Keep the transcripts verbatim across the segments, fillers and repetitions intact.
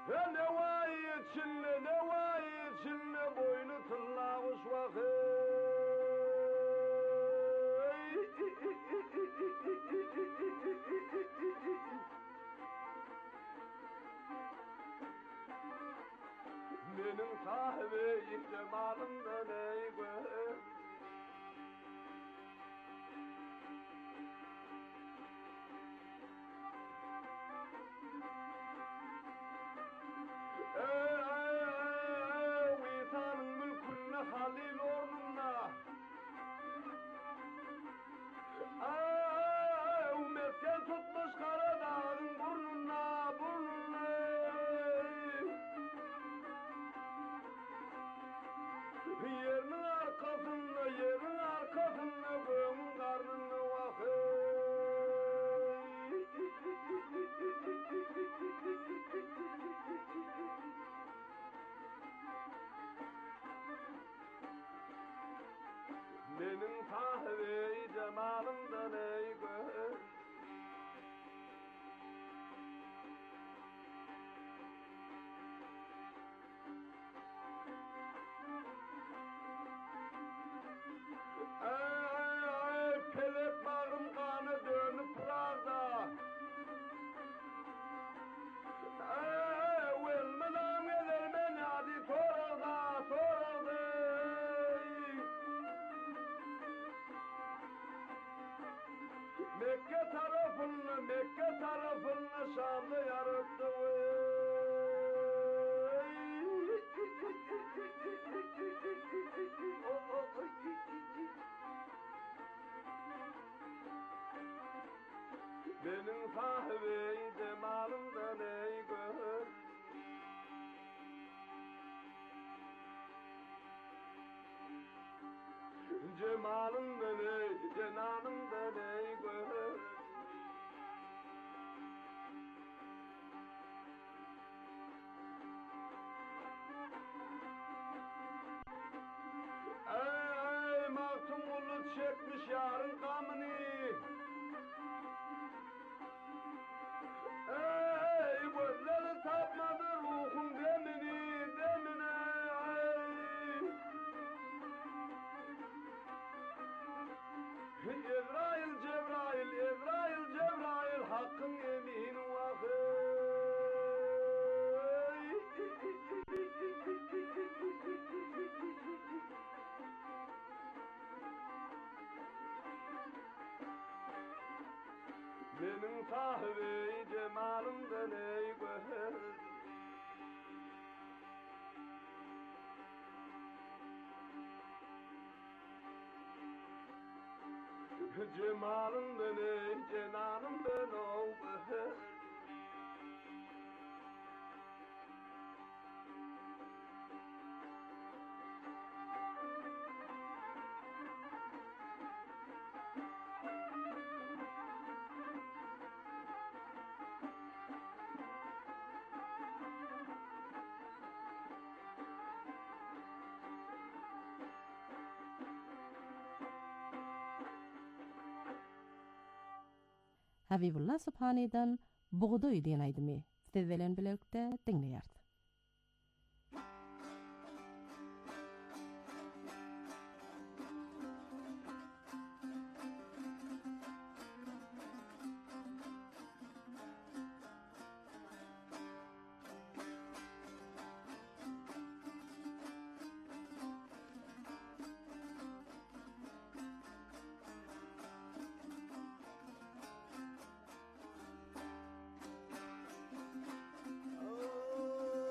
Ne vay içinde, ne vay içinde boynu tıllamış vakit. Benim sahibi cemalımdan ey gör. Ey ey ey vitanın mülkünle halil ornunla. Ey mesken tutmuş Karadağ'ın burnuna burnuna. Yerin arkasında, yerin arkasında göğün karnını vakit. Benim sahibi cemalımdan ey gör. Ey ey pelek bağım kanı dönüp pırarda. Ey ölmeden gelir beni hadi sorarda sorarda. Mekke tarafını Mekke tarafını Şam'da yarattı. Benim sahibi cemalımdan ey gör. Cemalımdan ey, cenanımdan ey gör. Ey ey mahtum bulut çekmiş yarın kamını. Ey gözleri tapmadı ruhun demini demine. Ey Ezrail Cebrail Ezrail Cebrail hakkın emin vakit. Benim sahibi cemalımdan ey gör. Cemalımdan ey cenanımdan ol gör. Habibullah Subhani'den Buğday diyen aydımı sizlerle birlikte dinleyerdi. Oh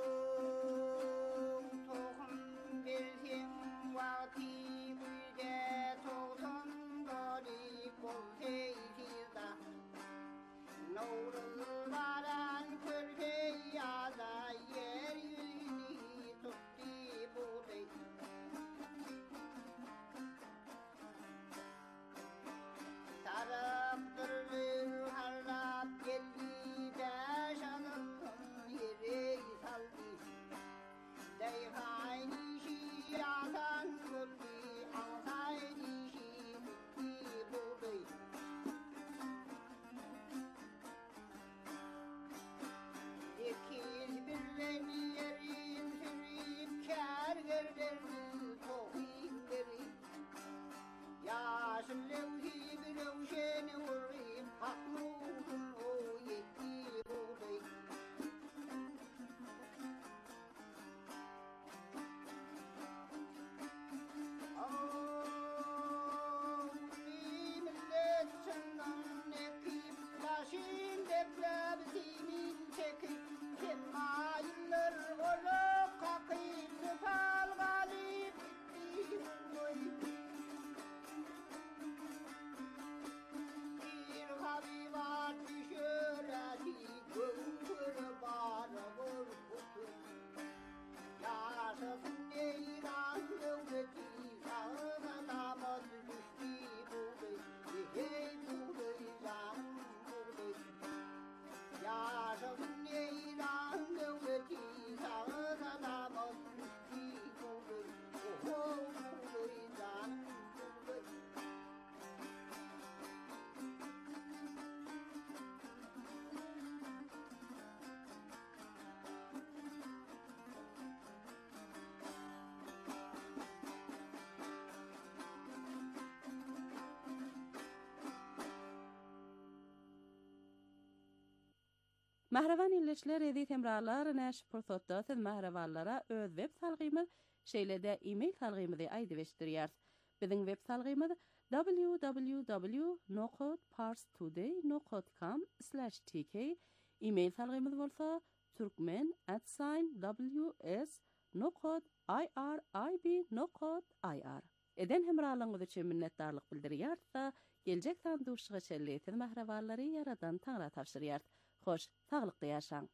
Mahravan illeşler edi temralar näş pursatda siz mahravanlara öz web salgymy şeýlede e-mail salgymy aýdy beşdirýär. Biziň web salgymyz w w w nokta parstoday nokta com slash t k. E-mail salgymyz bolsa turkmen at w s nokta i r i b nokta i r. Eden hemralygyňyz üçin minnetdarlyk bildirýär. Geljek sanduşyga şelleýän mahrawanlary yaradan taňra tapşyrýar. Hoş, sağlıklı yaşaň.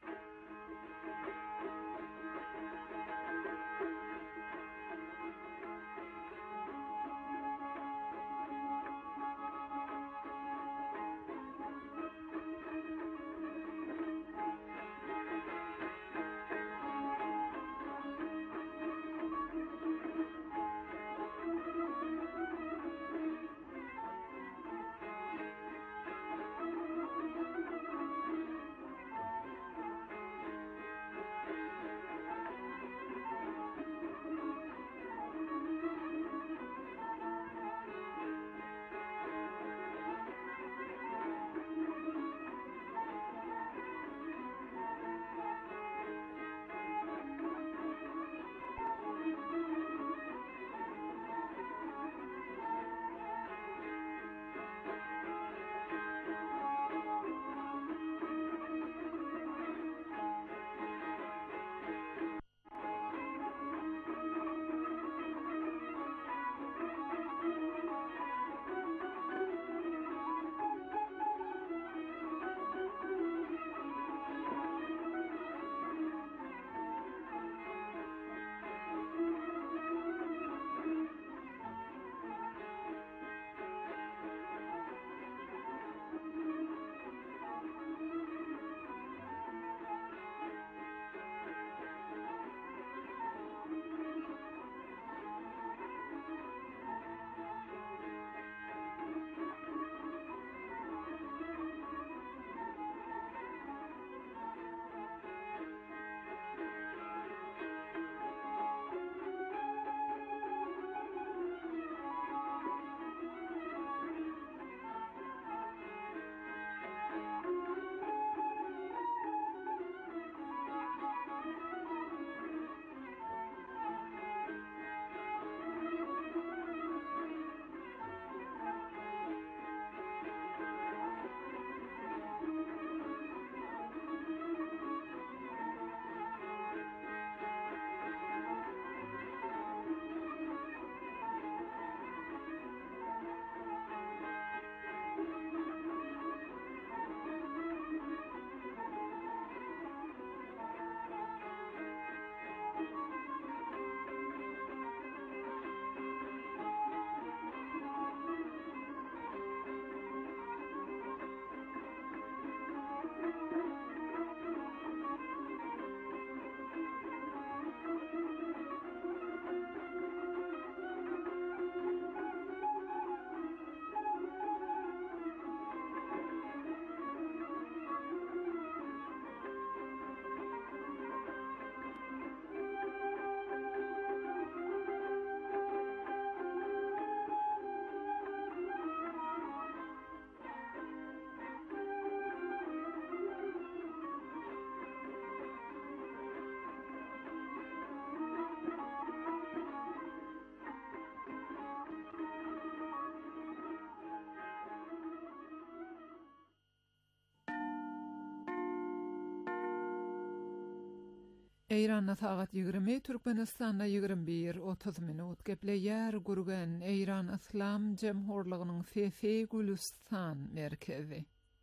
Eýranda sagat ýygrimi, Türkmenistanda ýygrimi bir otuz minut gepleýär gurgan Eýran Islam Jemhurlygynyň Fefe Gülistan merkezi.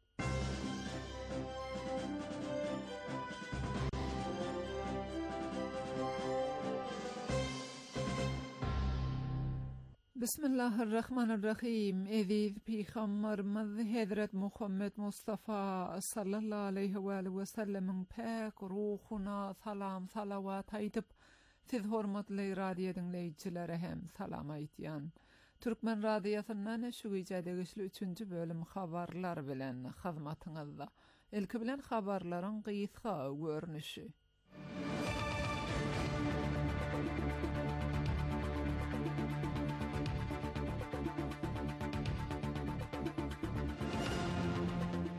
Bismillahirrahmanirrahim. Eziz Peygamberimiz Hazret Muhammed Mustafa sallallahu aleyhi ve sellem'in pek ruhuna salam salavat aýdyp, siz hormatly radio dinleýiçilere hem salam aýtýan. Türkmen radiosundan şu gecede güçlü üçüncü bölüm habarlar bilen hyzmatyňyzda. Ilki bilen habarlaryň gysga görnüşi.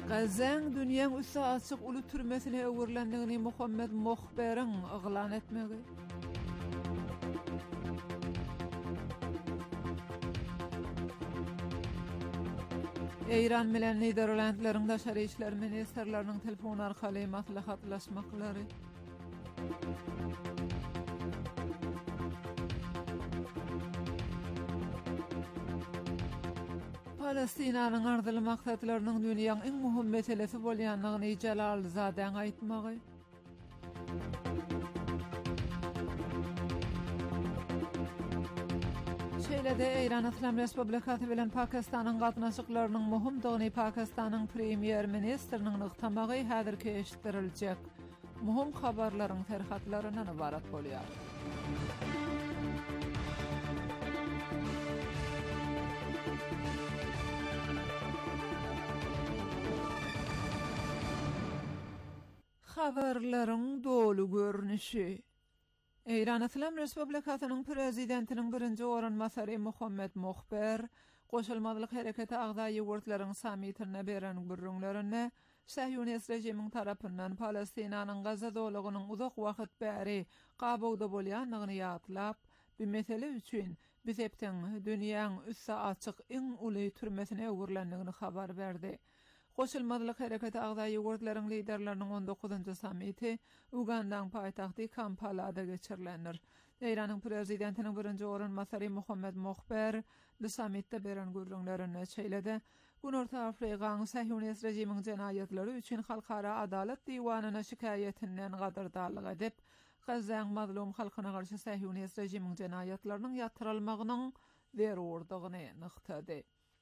Gazan dünyanın üssü açık ulu türmesine öwürlendigini Muhammed Muhber'in ıglan etmegi. İran bilen Niderlandlaryň daşary işler ministrleriniň telefon arkaly maslahatlaşmaklary. Palestinanyň ardyly maksatlarynyň dünýäň iň muhim meselesi bolýanlygyny Jalalzadeň aýtmagy. Şeýle-de İran Islam Respublikasy bilen Pakistanyň gatnaşyklarynyň muhimdygyny Pakistanyň premier ministriniň ykdamagy häzirki eşitdiriljek. Muhim habarlaryň terhatlaryndan ibarat bolýar. Habarlaryň dolu görnüşi. İran Islam Respublikasynyň prezidentiniň birinji oranmasary Muhammed Muhber, Goşulmadylyk Hereketi Agdaýy Wurtlaryň samitine beren gürrüňlerini Sahyonist rejimiň tarapyndan Palestinanyň Gaza dowlagynyň uzak wagt bäri gabawda bolýanlygyny ýatlap, bu mesele üçin biz hepden dünýäň üssü açyk iň uly türmesine öwürlendigini habar berdi. Goşulmadylyk Hereketi Agdaýy Wurtlaryň liderleriniň on dokuzunçy samiti Ugandaň paýtagty Kampala'da geçirilenir. İranyň prezidentiniň birinji oranmasary Muhammed Muhber bu samitde beren gürrüňlerini çeýledi. Günür taraplygan Sahyonist rejimiň jenaýatlary üçin Halkara Adalet Diwanyna şikayetinden gadyrdarlyk edip, Gazaň mazlum halkyna garşy Sahyonist rejimiň jenaýatlarynyň ýatyrylmagynyň berurdygyny nyktady.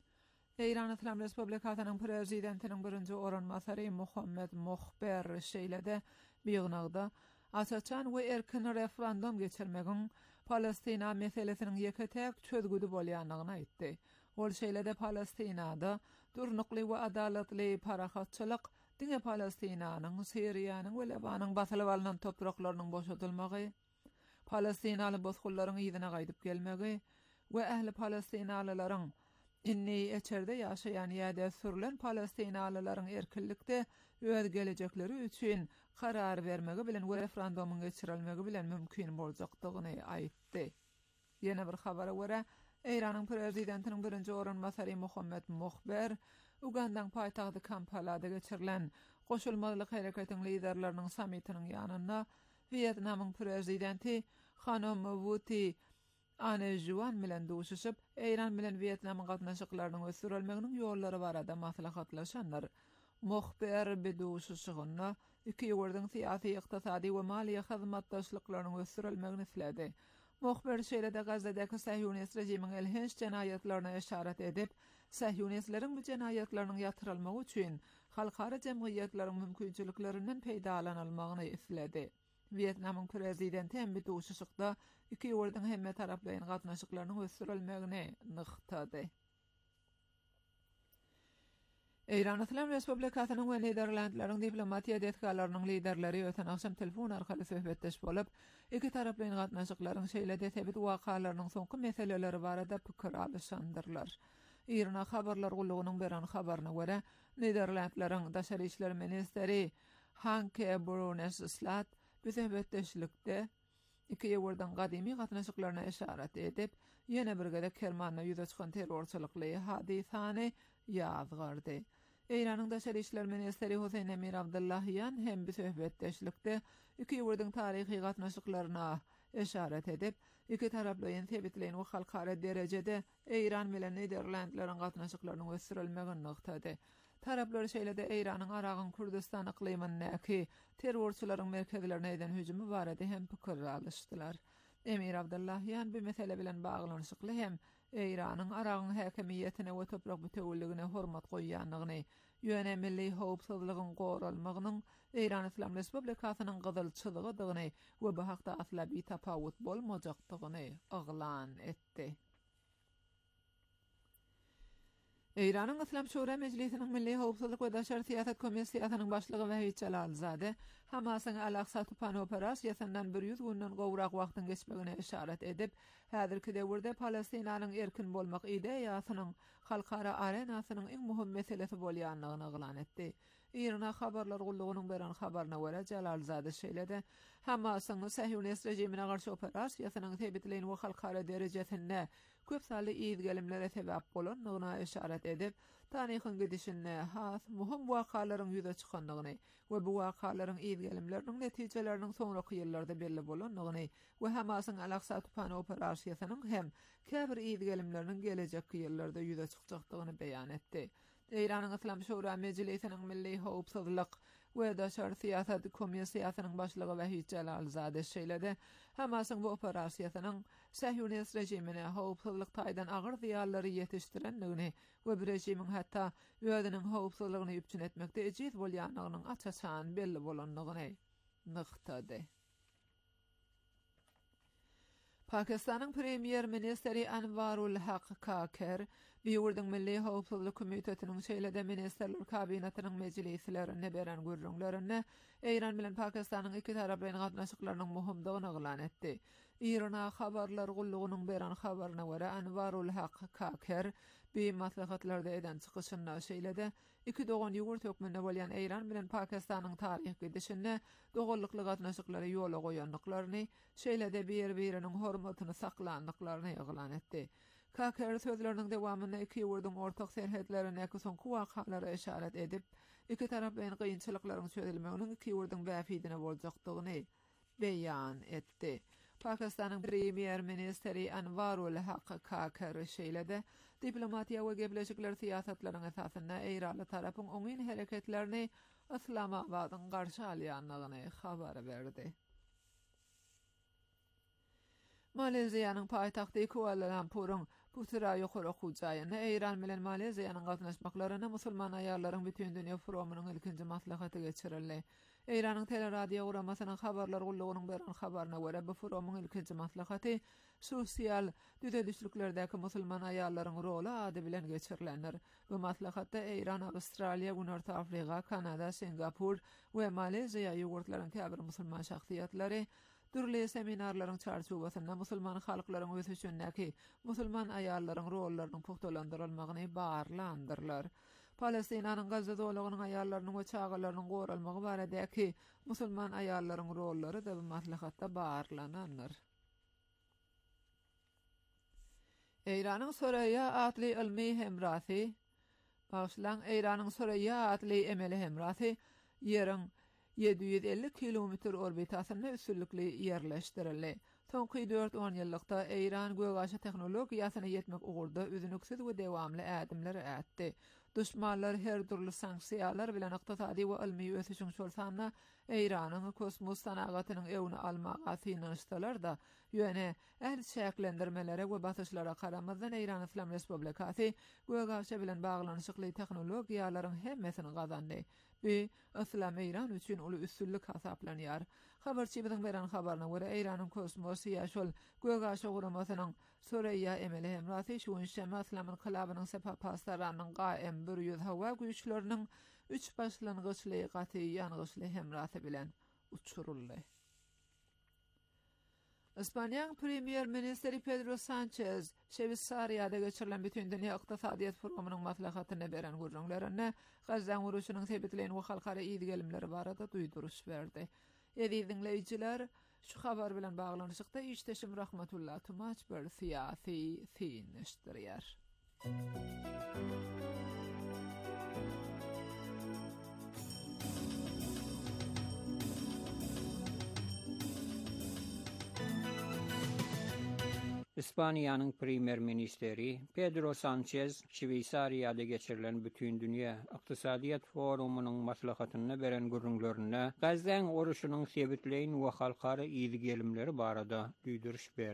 İran Islam Respublikasynyň prezidentiniň birinji oranmasary Muhammed Muhber şeýlede biýignagda açaçan we erkin referendum geçirmegiň Palestina meselesiniň ýeketek çözgüdi bolýanlygyny aýtdy. Ol şeýlede Palestinada durnukly we adaletli parahatçylyk, diňe Palestinanyň, Siriýanyň we Lebanyň basylyp alynan topraklarynyň boşaltylmagy, Palestinaly bozgullaryň ýygyna gaýdyp gelmegi we ähli Palestinalylaryň inni içerde ýaşaýan ýa-da sürülen Palestinalylaryň erkinlikde öz gelecekleri üçin karar vermegi bilen we referendumuň geçirilmegi bilen mümkin boljakdygyny aýtdy. Ýene bir habara görä, İranyň prezidentiniň birinji oranmasary Muhammed Muhber Ugandaň paýtagty Kampala'da geçirilen Goşulmadylyk Hereketiň liderleriniň samitiniň ýanyna Vietnamyň prezidenti Hanum Wuti Anejuan bilen duşuşyp, İran bilen Vietnamyň gatnaşyklarynyň ösürilmeginiň ýollary barada maslahatlaşanlar. Muhber bu duşuşygyna iki ýurdyň syýasy, ykdysady we maliýe hyzmatdaşlyklarynyň ösürilmegini isledi. Muhber şeýle-de Gazadaky Sahyonist rejimiň elhinç jenaýatlaryna işaret edip, Sahyonistlaryň bu jenaýatlarynyň ýatyrylmagy üçin halkara jemgyýetleriň mümkinçiliklerinden peýdalanylmagyny isledi. Vietnamyň prezidenti hem bu duşuşykda iki ýurdyň hemme taraplaryň gatnaşyklarynyň ösürilmegini nyktady. İran Islam Respublikasynyň we Niderlandlaryň diplomatiýa detgalarynyň liderleri öten akşam telefon arkaly söhbetdeş bolup, iki taraplaryň gatnaşyklaryň şeýle-de sebit wakalarynyň soňky meseleleri barada pikir alýşandyrlar. İran habarlar gullugynyň beren habaryna görä, Niderlandlaryň daşary işler ministeri Hanke Bruneslat bu söhbetdeşlikde iki ýurdyň gadymy gatnaşyklaryna işaret edip, ýene bir gede Kermanyna ýüze çykan terrorçylykly hadisany ýazgardy. İranyň daşary işler ministeri Hüseyin Emir Abdullahyan hem bu söhbetdeşlikde iki ýurdyň taryhy gatnaşyklaryna işaret edip, iki taraplaryň sebitleýän we halkara derejede İran bilen Niderlandlaryň gatnaşyklarynyň ösürilmegini nyktady. Taraplar şeýle-de İranyň Aragyn Kurdistan iqlimindäki terrorçylaryň merkezlerine eden hüjumy barada hem pikir alýşdylar. Emir Abdullahyan bu mesele bilen baglanyşykly hem İranyň Aragyn häkimiýetine we toprak bütünligine hormat goýýanlygyny, ýöne milli howpsuzlygyň goralmagynyň İran Islam Respublikasynyň gyzylçylygydygyny we bu hakda aslaby tapawut bolmajakdygyny yglan etdi. Eýranyň Islam Şura Mejlisiniň Milli Howpsuzlyk we Daşary Siýasat Komissiýasynyň başlygy Wahid Jalalzade Hamasyň Al-Aqsa tupan operasiýasyndan bir ýüz günden gowrak wagtyň geçmegine işaret edip, häzirki döwürde Palestinanyň erkin bolmak ideýasynyň halkara arenasynyň iň muhim meselesi bolýanlygyny ýylan etdi. Irana habarlar gullugynyň beren habaryna görä Jalalzade şeýledi. Hamasyň Sahyonist rejimine garşy operasiýasynyň tebitleýän we halkara derejesinde köp sally ýyzgelimlere sebäp bolanlygyna işaret edip, taryhyň gidişine has muhim wakalaryň ýüze çykanlygyny we bu wakalaryň ýyzgelimleriniň netijeleriniň soňraky ýyllarda belli bolanlygyny we Hamasyň Al-Aqsa tupan operasiýasynyň hem käbir ýyzgelimleriniň gelecekki ýyllarda ýüze çykjakdygyny beýan etdi. Eýranyň Islam Şura Mejlisiniň Milli Howpsuzlyk we Daşary Siýasat Komissiýasynyň başlygy Wahid Jalalzade şeýledi. Hamasyň bu operasiýasynyň Sahyonist rejimine howpsuzlyk taýdan agyr ziýanlary ýetişdirenligini we bir rejimiň hatda özüniň howpsuzlygyny üpçün etmekde ejiz bolýanlygynyň açaçan belli bolanlygyny nykdady. Pakistanyň Premier Ministeri Anwarul Haq Kakar Biýurdyň Milli Howpsuzlyk Komitetiniň şeýlede Ministerler Kabinetiniň mejlislerine beren gürrüňlerini Eýran bilen Pakistanyň iki taraplaryň gatnaşyklarynyň muhimdygyny ýylan etdi. Irana habarlar gullugynyň beren habaryna görä Anwarul Haq Kakar bir maslahatlarda eden çykyşynda şeýlede iki dogan ýugurt hökmünde bolýan Eýran bilen Pakistanyň taryhy gidişine doganlykly gatnaşyklary ýola goýanlyklaryny şeýlede bir-biriniň hormatyny saklandyklaryny ýylan etdi. Kakar sözleriniň dewamyny iki ýurduň ortak serhetlerine kösen kuwakalary işaret edip, iki taraplaryň gynçylyklaryň çözülmeginiň iki ýurduň bäfidine boljakdygyny beýan etdi. Pakistanyň Premier Ministeri Anwarul Haq Kakar şeýledi, diplomatiýa we gebleşikler siýasatlaryň esasynda Eýranly tarapyň oňyn hereketlerini Islamabadyň garşy alýanlygyny habar berdi. Maleziýanyň paýtagty Kuala Lumpur'un Putra ýokary hujaýyny Eýran bilen Maleziýanyň gatnaşmaklaryna musulman aýallaryň bütün dünýä forumunyň ilkinji maslahaty geçirildi. Eýranyň teleradio uramasynyň habarlar gullugynyň beren habaryna görä bu forumuň ilkinji maslahaty sosial düzedişliklerdäki musulman aýallaryň roly ady bilen geçirilendir. Bu maslahatda Eýran, Awstraliýa, Günorta Afrika, Kanada, Singapur we Maleziýa ýurtlaryň käbir musulman şahsiýatlary türli seminarlaryň çarşuwasynda musulman halklaryň öz üçinki musulman aýallaryň rollarynyň puhtalandyrylmagyny barlandyrlar. Palestinanyň Gazza dowlatynyň aýallarynyň we çağalarynyň goralmagy baradäki musulman aýallaryň rollary da bu maslahatda barlanandyr. Eýranyň Soraya adly ilmi hemrasy, başlan Eýranyň Soraya adly emeli hemrasy ýeriň yedi yüz elli kilometr orbitasyna üstünlikli ýerleşdirildi. Soňky dört on ýyllykda Eýran gögaşy tehnologiýasyna ýetmek ugurda üzünüksiz we dewamly ädimler ätdi. Düşmanlar her türlü sanksiýalar bilen ykdysady we ilmi ösüşiň şolsana Eýranyň kosmos sanagatynyň ewni almaga synanyşdylar da ýöne ähli şäklendirmelere we basyşlara karamazdan Eýran Islam Respublikasy gögaşy bilen baglanyşykly tehnologiýalaryň hemmesini gazandy. Bu Islam Eýran üçin uly üstünlik hasaplanýar. Habarçybyň beren habaryna görä Eýranyň kosmos ýaşol gögaşy uramasynyň Soraya emeli hemrasy şu şema Islamyň kylabynyň sepapastlaranyň gaýem bir ýüz hawa güýçleriniň üç başlangyçly gaty ýanygyçly hemrasy bilen uçuruldy. Ispaniýanyň Premier Ministeri Pedro Sanchez Şeýsariýada geçirilen bütün dünýä ykdysadyýat forumunyň maslahatyny beren gürrüňlerine Gazza uruşunyň sebeplerini we halkara ýygylimleri barada duýduruş berdi. Ýa-da dinleýijiler, şu habar bilen baglanyşykda işteşim Rahmatullah Tumaç bir siýasy synlaşdyrýar. İspaniýanyň Premier Ministeri Pedro Sanchez Şeýsariýada geçirilen bütün dünýä ykdysadyýat forumunyň maslahatyny beren gürrüňlerine Gazza uruşunyň sebeplerini we halkara ýygylimleri barada duýduruş berdi.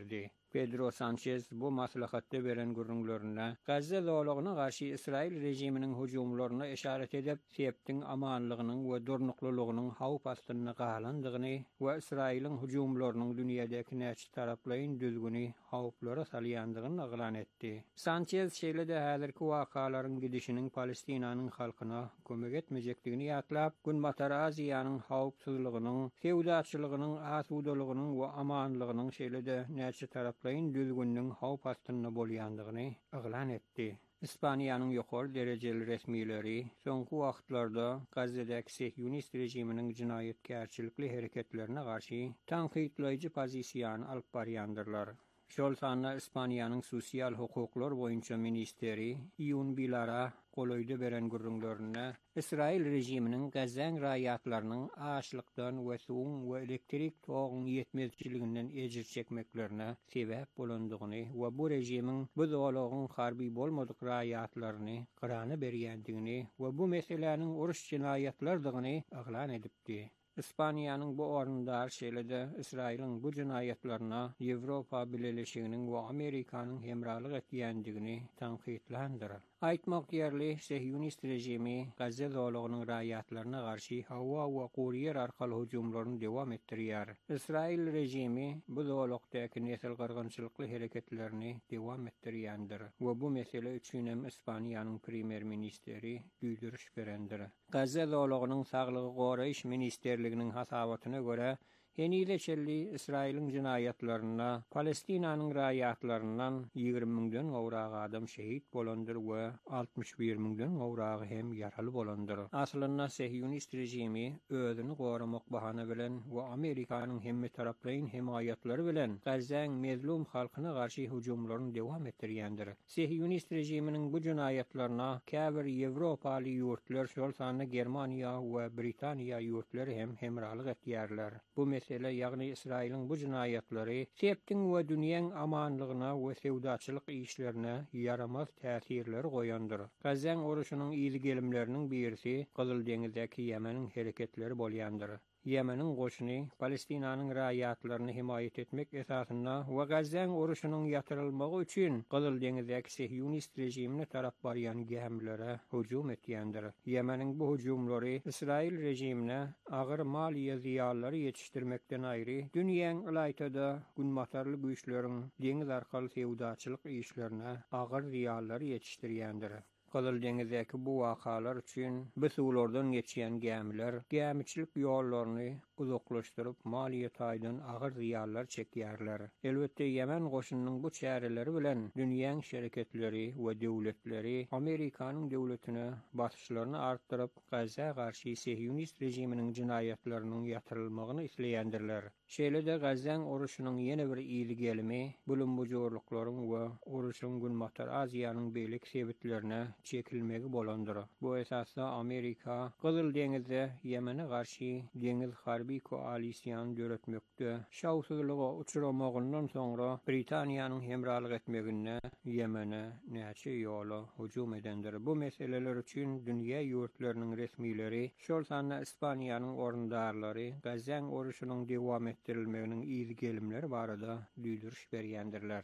Pedro Sanchez bu maslahatda beren gurrunlarına Gazze zowlagyna garşy İsrail rejiminiň hujumlaryna işaret edip, septiň amanlygynyň we durnuklulugynyň hawp astyna galandygyny we İsrailiň hujumlarynyň dünýädäki näçe taraplaryň düzgüni hawplara salýandygyny aglan etdi. Sanchez şeýle-de häzirki wakalaryň gidişiniň Palestinanyň halkyna kömek etmejekdigini ýatlap, Günbatar Aziýanyň hawpsuzlygynyň, sewdaçylygynyň, asudalygynyň we amanlygynyň şeýle-de näçe taraplaryň düzgünniň hawp astyna bolýandygyny aglan etdi. İspaniýanyň ýokary derejeli resmileri soňky wagtlarda Gazze'däki Sihyonist rejiminiň jinayetkäçilikli hereketlerine garşy tanqidleýiji pozisiýany alyp barýandyrlar. Şol sanna İspaniýanyň sosial hukuklar boýunça ministeri Iun Bilara goloýdy beren gurrunlaryna İsrail rejiminiň Gazzeň raýatlarynyň açlykdan we suwun we elektrik togyň ýetmezçiliginden ejir çekmeklerine sebäp bolandygyny we bu rejimiň bu zowlagyň harby bolmadyk raýatlaryny gyrany berýändigini we bu meseleniň uruş jinayetlerdigini aglan edipdi. İspaniýanyň bu ornundar şeýle-de İsrailiň bu jinayetlerine Ýewropa Birleşiginiň we Amerikanyň hemralyk etýändigini tanqidlandyr. Aýtmak ýerli, Sihyonist rejimi Gazze zowlagynyň raýatlaryna garşy hawa we gurýer arkaly hujumlaryny dowam etdirýär. İsrail rejimi bu zowlakdaky nesil gyrgynçylykly hereketlerini dowam etdirýändir we bu mesele üçin hem Ispaniýanyň premier ministeri düýdüriş berendir. Gazze zowlagynyň saglygy goraýyş ministerliginiň hasabatyna görä Henileçelli İsrail'in cinayetlerine Palestinanyň raýatlaryndan ýigirmi miňden gowrak adam şehit bolandyr we altmış bir miňden gowragy hem ýaraly bolandyr. Aslynda Sihyonist rejimi özüni goramak bahana bilen we Amerikanyň hemme taraplaryň himayatlary bilen Gazzeň mezlum halkyna garşy hujumlaryny dowam etdirýändir. Sihyonist rejiminiň bu jinayetlerine käbir Ýewropaly ýurtlar, şol sany Germaniýa we Britaniýa ýurtlary hem hemralyk etýärler. Bu mesele ýagny İsrailiň bu jinayetleri septiň we dünýäň amanlygyna we sewdaçylyk işlerine yaramaz täsirler goýandyr. Gazzeň uruşynyň ýyly gelimleriniň birisi Gyzyl deňizdäki Ýemeniň hereketleri bolýandyr. Ýemeniň goşuny Palestinanyň raýatlaryny himayet etmek esasynda we Gazzeň uruşynyň ýatyrylmagy üçin Gyzyl deňizdäki Sihyonist rejimine tarap barýan gemlere hujum etýändir. Ýemeniň bu hujumlary İsrail rejimine agyr maliýe ziýanlary ýetişdirmekden aýry dünýäň ýylaýtada günmatarly güýçleriň deňiz arkaly sewdaçylyk işlerine agyr ziýanlary ýetişdirýändir. Gyzyl deňizdäki bu wakalar üçin besuwlardan geçýän gämiler gämiçilik ýollaryny uzaklaşdyryp maliýe taýdan agyr ziýanlar çekýärler. Elbetde Ýemen goşunynyň bu çäreleri bilen dünýäň şerketleri we döwletleri Amerikanyň döwletine basyşlaryny artdyryp Gazze'ye garşy Sihyonist rejiminiň jinayetleriniň ýatyrylmagyny isleýändirler. Şeýle-de Gazzeň uruşynyň ýene bir ýyly gelimi bulun bu jorluklaryň we uruşyň Günbatar Aziýanyň beýlik sebitlerine çekilmegi bolandyr. Bu esasda Amerika Gyzyl deňizde Ýemene garşy deňiz harby koalisiýany jöretmekde şawsuzlyga uçuramagyndan soňra Britaniýanyň hemralyk etmegine Ýemene näçe ýola hujum edendir. Bu meseleler üçin dünýä ýurtlarynyň resmileri, şol sanna Ispaniýanyň orundarlary Gazzeň uruşynyň dowam etdirilmeginiň ýyly gelimleri barada düýdüriş berýändirler.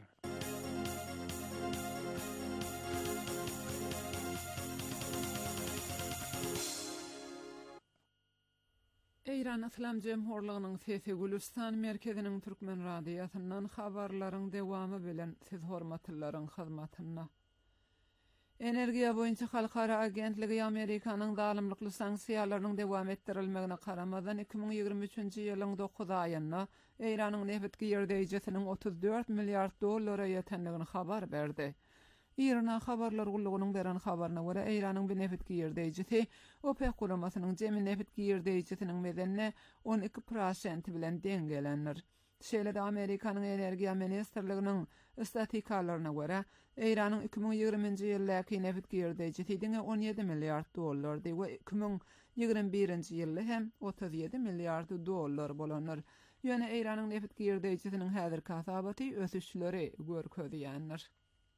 Eýran Islam Jemhurlygynyň Sesi Gülistan merkeziniň türkmen radiýasyndan habarlaryň dewamy bilen siz hormatlylaryň hyzmatyna. Energiýa boýunça halkara agentligi Amerikanyň dalymlykly sanksiýalarynyň dewam etdirilmegine garamadan iki bin ýygrimi üçinji ýylyň dokuzy aýynda Eýranyň neft giýerdeýijisiniň otuz dört milliard dollara ýetenligini habar berdi. İran habarlar gullugynyň beren habaryna görä Eýranyň bir neft giýerdeýijisi OPEC guramasynyň jemi neft giýerdeýijisiniň medenine on iki prosent bilen deň gelendir. Şeýle-de Amerikanyň energiýa ministrliginiň statistikalarına görä Eýranyň iki bin ýygrimiňji ýyldaky neft giýerdeýijisi on ýedi milliard dollardy we iki bin ýygrimi birinji ýylda hem otuz ýedi milliard dollar bolanlar. Ýöne Eýranyň neft giýerdeýijisiniň häzirki hasabaty ösüşleri görkezýändir.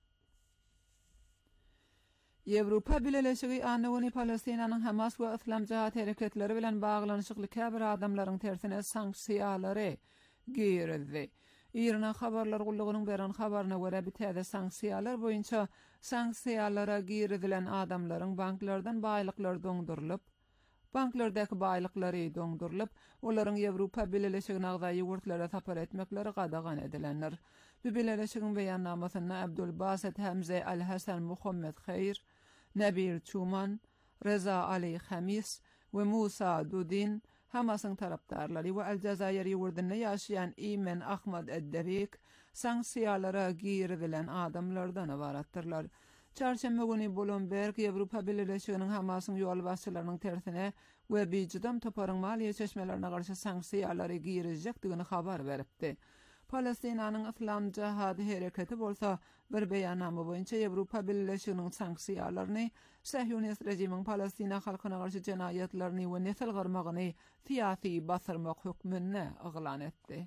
Ýewropa Birleşigi Anawani Palestinanyň Hamas we Islam Jihat hereketleri bilen baglanyşykly käbir adamlaryň tersine sanksiýalary giyirdi. İran habarlar gullugynyň beren habaryna görä bitäde sanksiýalar boýunça sanksiýalara girdilen adamlaryň banklardan baýlyklar doňdurylyp, banklardaky baýlyklary doňdurylyp, olaryň Ýewropa Birleşigine agdaýy ýurtlara tapar etmekleri gadagan edilenler. Bu Birleşigiň beýannamasyna Abdulbasit Hamze Al-Hasan Muhammed Hayr, Nabil Çuman, Reza Ali Hamis we Musa Dudin Hamasyň tarapdarlary we Aljazair ýurdynda ýaşaýan Imen Ahmad Eddebik sanksiýalara girdilen adamlardan ibaratdyrlar. Çarşamba günü Bloomberg Ýewropa Birleşiginiň Hamasyň ýol başçylarynyň tersine we bijdam toparyň maliýe çeşmelerine garşy sanksiýalary girizjekdigini habar beripdi. Palestinanyň Islam Jihad hereketi bolsa bir beýannama boýunça Ýewropa Birleşiginiň sanksiýalaryny Sahyonist rejimiň Palestina halkyna garşy jenaýatlaryny we nesel garmagyny fiýaty basyrmak hukmyny yglan etdi.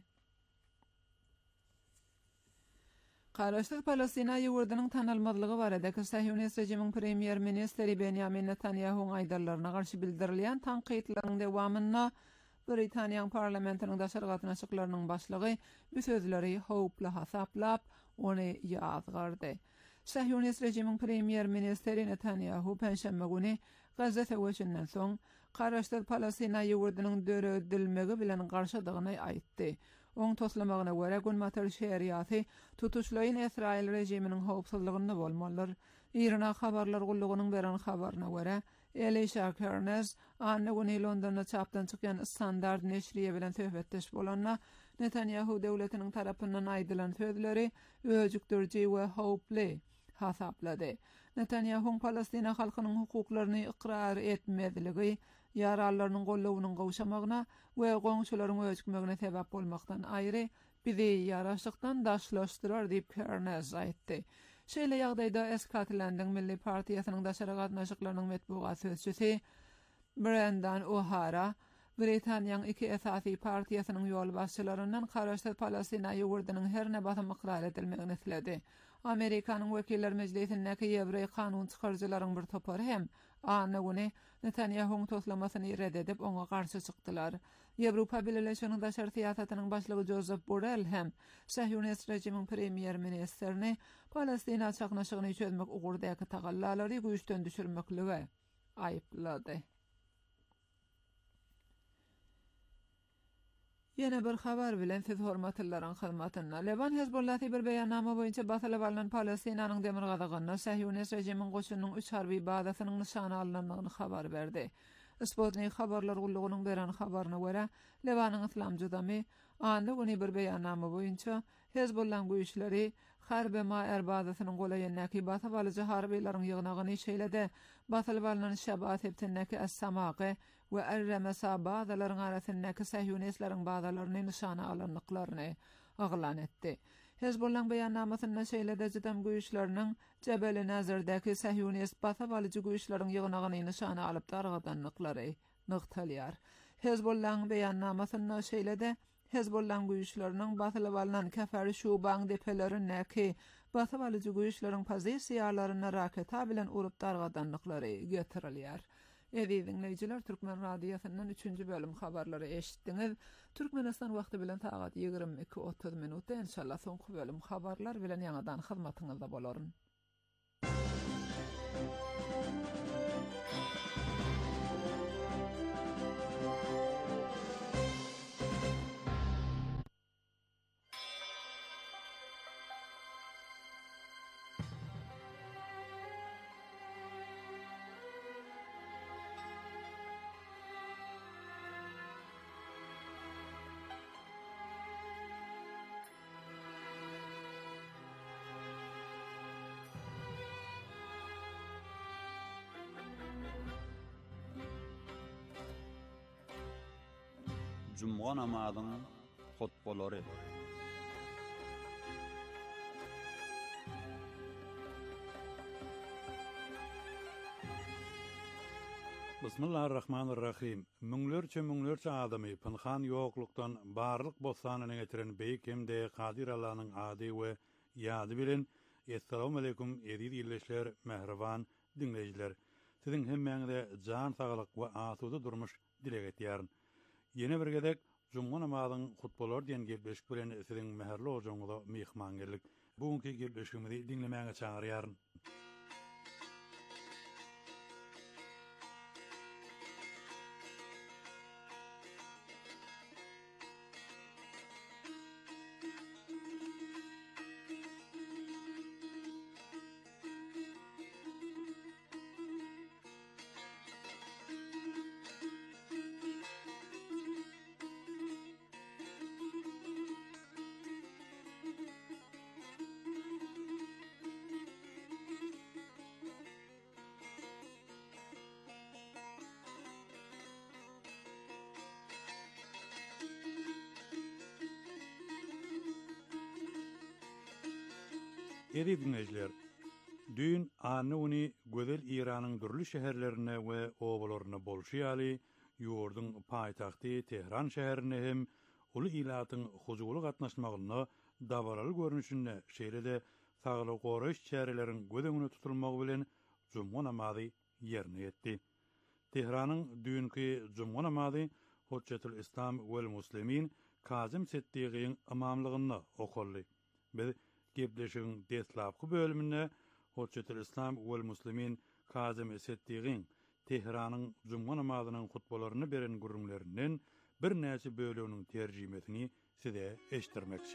Qaraşdyk Palestina ýurdunyň tanalmazlygy barada Sahyonist rejimiň premier ministri Benjamin Netanyahu'ň aýdarlaryna garşy bildirilýän tanqidlaryň dewamyna Britaniýa parlamentynyň daşargatyna çyklarynyň başlygy bu sözleri howpla hasaplap ony ýazgardy. Sahyonist rejimiň premier ministri Netanyahu penşembe günü Gazza täwesinden soň Qaraşdyk Palestina ýurdunyň döredilmegi bilen garşydygyny aýtdy. Oň toslamagyna görä gün mater şeriýaty tutuşlaryň Israil rejiminiň howpsuzlygyny bolmalar. İran habarlar gullugynyň beren habaryna görä Elisha Kearns anny günü Londonda çapdan çykýan Standard neşriýe bilen töhbetdeş bolanna Netanyahu döwletiniň tarapyndan aýdylan sözleri öjükdirji we howply hasaplady. Netanyahu Palestina halkynyň hukuklaryny ikrar etmediligi, ýaralarynyň gollawunyň gowşamagyna we goňşularyň öjükmegine sebäp bolmakdan aýry bizi ýaraşykdan daşlaşdyrar diýip Kearns aýtdy. Şeýle ýagdaýda Eskatlandyň Milli Partiýasynyň daşaragatnaşyklarynyň metbuat sözçüsi Brendan O'Hara Britaniýanyň iki esasy partiýasynyň ýol başçylaryndan Qaraşdyk Palestina ýurdunyň her näbata mykrar edilmegini tiledi. Amerikanyň Wekiller Meclisindäki ýewrey kanun çykarjylaryň bir topary hem anny güni Netanyahu'ň toslamasyny red edip oňa garşy çykdylar. Ýewropa Birleşiginiň daşary siýasatynyň başlygy Joseph Borrell hem Sahyonist rejimiň premier ministrini Palestina çaknaşygyny çözmek ugurdaky tagallalary güýçden düşürmekligi aýyplady. Yine bir habar bilen siz hormatlylaryň hyzmatyna. Leban Hezbollahy bir beýannama boýunça basalyp Palestinanyň demir gadagyna Sahyonist rejimiň goşunynyň üç harby bazasynyň nişana alynandygyny habar berdi. Sputnik habarlar gullugynyň beren habaryna görä Lebanyň Islam Judamy andy güni bir beýannama boýunça Hezbollah güýçleri harby maer bazasynyň golaýandaky basap alyjy harbylaryň ýygnagyny şeýlede basalyp alynan Şabat hepdinäki As-Samaqa we Er-Ramasa bazalaryň arasyndaky Sahyonistlaryň bazalaryny nişana alanyklaryny aglan etdi. Hezbollah beýannamasyna şeýlede jydam güýçleriniň Jebel Nazirdaky Sahyonist basap alyjy güýçleriň ýygnagyny nişana alyp dargadanlyklary nyktalýar. Hezbollah beýannamasyna şeýlede Hezbollah güýçleriniň basalyp alynan Kafar Şuban depelerindäki basap alyjy güýçleriň pozisiýalaryna raketa bilen urup dargadanlyklary getirilýär. Evi dinleyijiler, Türkmen Radyosynyň üçünji bölüm habarlary eşitdiňiz. Türkmenistan wagty bilen saat ýygrimi iki otuz minutda inşallah soňky bölüm habarlar bilen ýanadan hyzmatyňyzda bolaryn. Cumğa namazynyň hutbalary. Bismillahirrahmanirrahim. Müňlerçe müňlerçe adamy pynhan ýoklukdan barlyk bosanyny getiren beýik hemde Qadir Allah'nyň ady we ýady bilen Assalamu aleykum ýedi ýyllar mehriban dinleýijiler. Siziň hemmeňizde jan saglyk we asuda durmuş dilek etýär. Yeni bir gedek Cuma namazyň hutbalar diýen gelbeşik bilen siziň mäherli ojaňyza mehmangerlik. Bugunky gelbeşigimizi dinlemäge çagyrýaryn. Eri dinleyijiler, dün anı uni gözel İran'ın dürlü şehirlerine we obalaryna bolşy ýaly, ýurdun paýtagty Tehran şäherine hem uly ilatyň huzurly gatnaşmagyna dabaraly görnüşinde şeýlede sagly goraş çäreleriň gödüňüne tutulmagy bilen Juma namazy ýerine ýetdi. Tehranyň dünkü Juma namazy Hujjatul Islam wel Muslimin Kazım Seddigiň imamlygyna okuldy. Biz Gebleşiň deslapky bölümine Hujjatul Islam wel Muslimin Kazım Seddigiň Tehranyň Juma namazynyň hutbalaryny beren gurrunlarinden bir näçe bölüminiň terjimesini size eşitdirmekçi.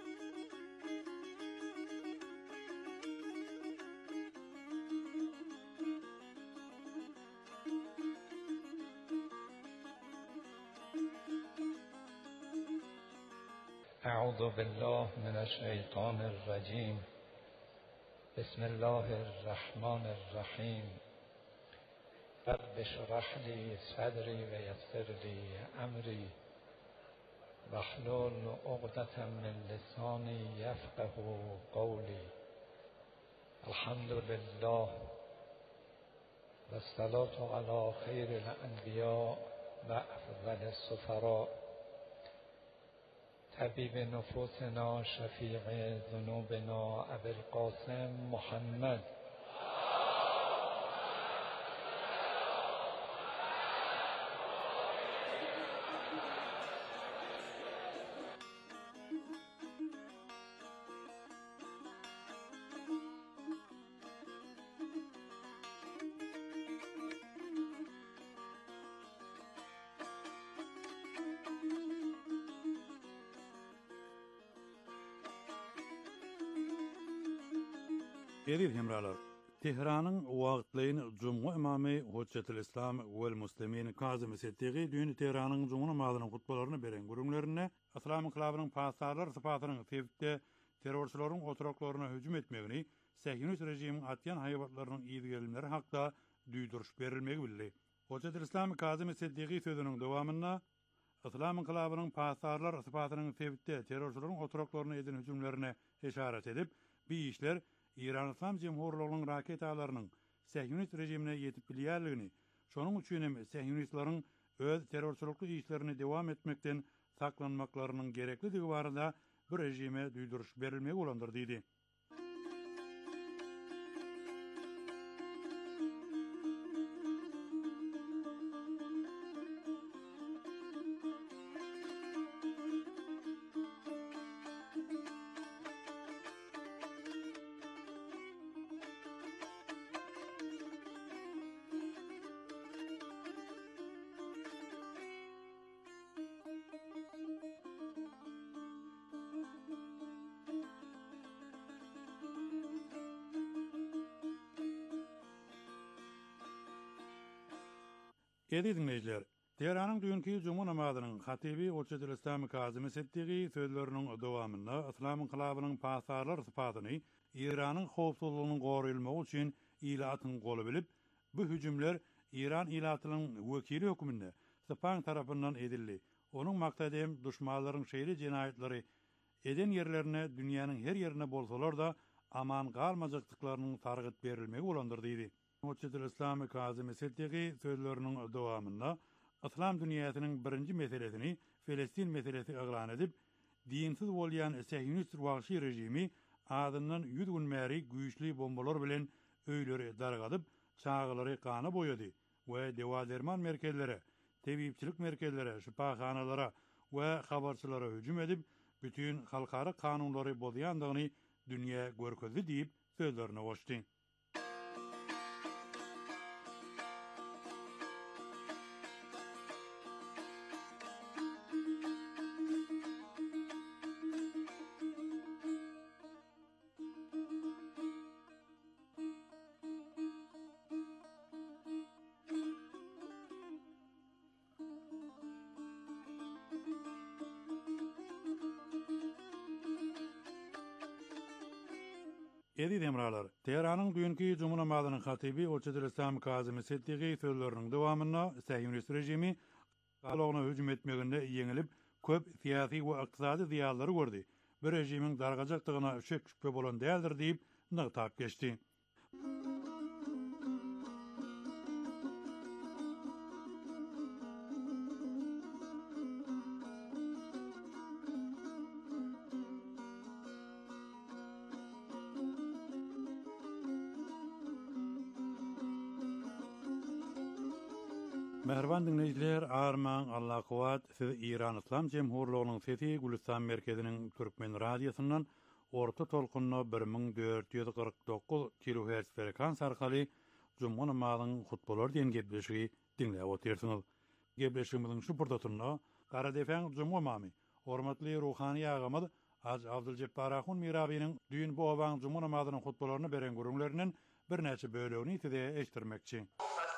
أعوذ بالله من الشيطان الرجيم بسم الله الرحمن الرحيم رب اشرح لي صدري ويسر لي أمري واحلل عقدة من لساني يفقه قولي الحمد لله والصلاة على خير الأنبياء وأفضل السفراء طبيب نفوسنا شفيع ذنوبنا أبي القاسم محمد Eril hemralar, Tehranyň wagtlaýyn Juma imamy Hujjatul Islam wel Muslimin Kazım Seddigi dün Tehranyň Juma namazynyň hutbalaryny beren gurrunlaryna Islam inqilabynyň pasarlar sypatynyň tebitde terrorçylaryň oturaklaryna hüjüm etmegini, Sähýonist rejimiň atýan haýwatlarynyň ýygygelmleri hakda duýduruş berilmegi bildi. Hujjatul Islam Kazım Seddigi sözüniň dowamynda Islam inqilabynyň pasarlar sypatynyň tebitde terrorçylaryň oturaklaryna eden hüjümlerine işaret edip, bu işler İran İslam Cemhuriyeti'nin raketalarynyň Sähýonist rejimine ýetip bilýärligini, şonuň üçin hem Sähýonistlaryň öz terrorçylykly işlerini dowam etmekden saklanmaklarynyň gerekliligi barada bir rejime duýduruş berilmegi bolandyr diýdi. Edi dinleyijiler, Tehranyň dünkü Juma namazynyň hatibi Hujjatul Islam Kazım Seddigi sözleriniň dowamynda Islam inqilabynyň pasarlar sypatyny İranyň howpsuzlygyny goraýylmagy üçin ilatyň goly bilip, bu hüjümler İran ilatynyň wekili höküminde Sapan tarapyndan edildi. Onuň maksady hem duşmanlaryň şeýle jenaýetleri eden ýerlerine dünýäniň her ýerine bolsalar da aman galmajakdyklarynyň targyt berilmegi bolandyr diýdi. Hujjatul Islam Kazım Seddigi sözleriniň dowamynda Islam dünýäsiniň birinji meselesini Filistin meselesi aglan edip, dinsiz bolýan Sähýonist wagşy rejimi adyndan ýüz gün märi güýçli bombalar bilen öýleri dargadyp, çağılary gana boýady we dewa derman merkezlere, tebipçilik merkezlere, şifaxanalara, we habarçylara hüjüm edip bütün halkara kanunlary bozayandygyny dünýä görkezdi diýip sözlerine goşdy. Edi demralar, Teheranyň dünkü Cuma namazynyň hatibi Hoçatyl İslam Kazym Seddiqi sözleriniň dowamyna Säýünist rejimi galagyna hüjüm etmeginde ýeňilip köp syýasy we ykdysady ziýanlary gördi. Bir rejimiň dargajakdygyna şek şüphe bolan däldir diýip nagtap geçdi. Merhaba dinleyijiler, arman Allah kuwat, siz İran İslam Jemhurluğunyň Sesi Gülistan merkeziniň Türkmen radiosundan orta tolkunna bir ming dört ýüz gyrk dokuz kilohertz frekans arkaly Cuma namazynyň hutbalar diýen gepleşigi dinläp oturýarsyňyz. Gepleşigimiziň şu purdatynda Garadefäň Cuma mamy, hormatly ruhany ýagamy Haj Abduljabbar Ahun Mirabiň düýün bu awaň Cuma namazynyň hutbalaryny beren görüňleriniň bir näçe bölegini size eşitdirmekçi.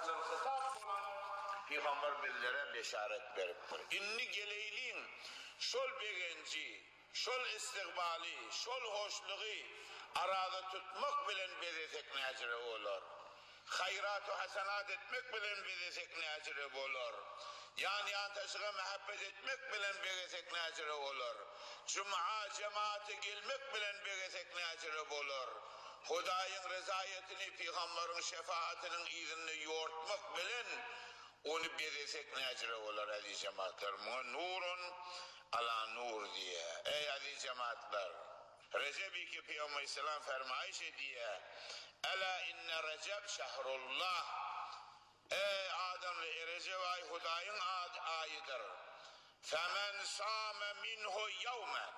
Peygamber bizlere beşaret beripdir. İnni geleyliğin şol begenci, şol istikbali, şol hoşluğu arada tutmak bilen bezesek necre olur. Hayrat-ı hasenat etmek bilen bezesek necre olur. Yani antaşığa muhabbet etmek bilen bezesek necre olur. Cuma cemaate gelmek bilen bezesek necre olur. Hudaýyň rızayetini, Peygamberin şefaatinin izinini yoğurtmak bilen onu bezesek necre olur aziz cemaatler. Nurun ala nur diye. Ey aziz cemaatler. Recep-i ki Peygamber Aleyhisselam fermayış ediyor. Ela inne Recep şehrullah. Ey Ademli Recep ay Hudaýyň ayıdır. Femen sâme minhu yevmen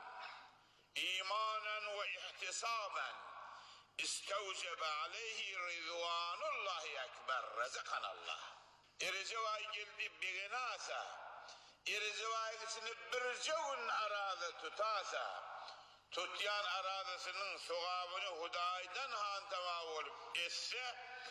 imanen ve ihtisaben istevcebe aleyhi rizvanullahi ekber. Rezekanallah. Erecevay geldi begenasa, Erecevay içini bir gün arada tutasa, tutyan aradasının sogabını Hudaýdan han tamam olup esse,